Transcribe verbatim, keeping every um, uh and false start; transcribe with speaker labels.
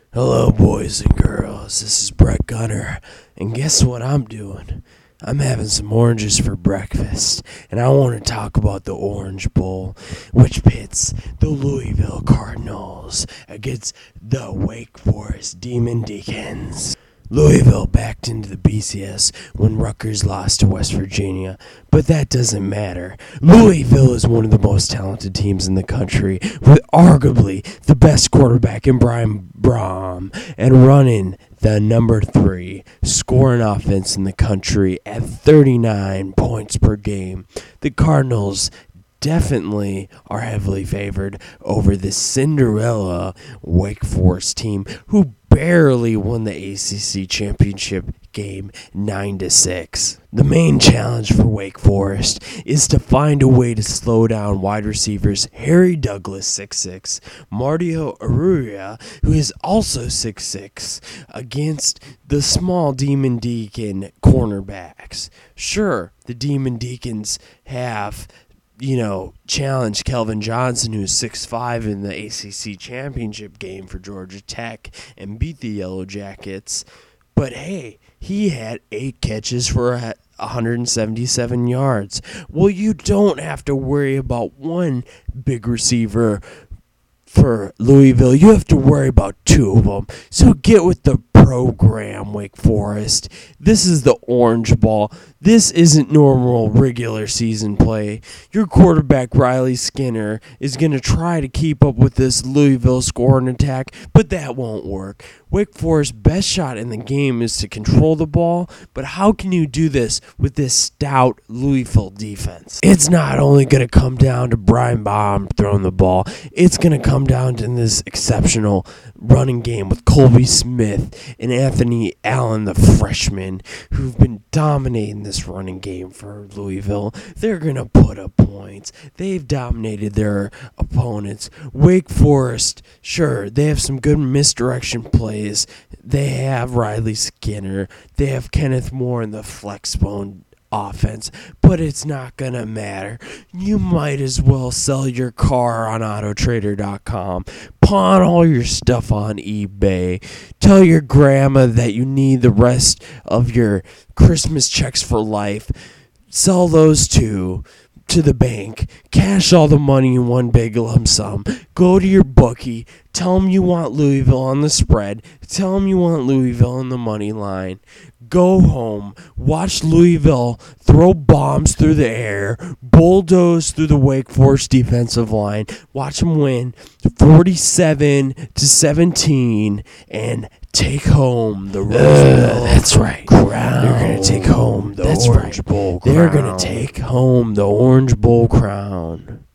Speaker 1: Hello, boys and girls. This is Brett Gunner, and guess what I'm doing? I'm having some oranges for breakfast, and I want to talk about the Orange Bowl, which pits the Louisville Cardinals against the Wake Forest Demon Deacons. Louisville backed into the B C S when Rutgers lost to West Virginia, but that doesn't matter. Louisville is one of the most talented teams in the country, with arguably the best quarterback in Brian Brom, and running the number three scoring offense in the country at thirty-nine points per game. The Cardinals definitely are heavily favored over the Cinderella Wake Forest team, who barely won the A C C championship game nine to six. The main challenge for Wake Forest is to find a way to slow down wide receivers Harry Douglas, six six, Mardio Arruya, who is also six six, against the small Demon Deacon cornerbacks. Sure, the Demon Deacons have you know, challenge Kelvin Johnson, who's six five, in the A C C championship game for Georgia Tech and beat the Yellow Jackets. But hey, he had eight catches for one hundred seventy-seven yards. Well, you don't have to worry about one big receiver for Louisville. You have to worry about two of them. So get with the program, Wake Forest. This is the Orange Bowl. This isn't normal regular season play. Your quarterback, Riley Skinner, is going to try to keep up with this Louisville scoring attack, but that won't work. Wake Forest's best shot in the game is to control the ball, but how can you do this with this stout Louisville defense? It's not only going to come down to Brian Baum throwing the ball, it's going to come down to this exceptional running game with Colby Smith and Anthony Allen, the freshman, who've been dominating this running game for Louisville. They're going to put up points. They've dominated their opponents. Wake Forest, sure, they have some good misdirection plays. They have Riley Skinner. They have Kenneth Moore in the flexbone offense, but it's not gonna matter. You might as well sell your car on auto trader dot com, pawn all your stuff on eBay, tell your grandma that you need the rest of your Christmas checks for life, sell those too to the bank, cash all the money in one big lump sum, go to your bookie, tell them you want Louisville on the spread, tell them you want Louisville on the money line, go home, watch Louisville throw bombs through the air, bulldoze through the Wake Forest defensive line, watch them win forty-seven to seventeen, and take home the Rose Bowl. Uh, that's right. Crown. They're going to take home the that's Orange right. Bowl crown. They're going to take home the Orange Bowl crown.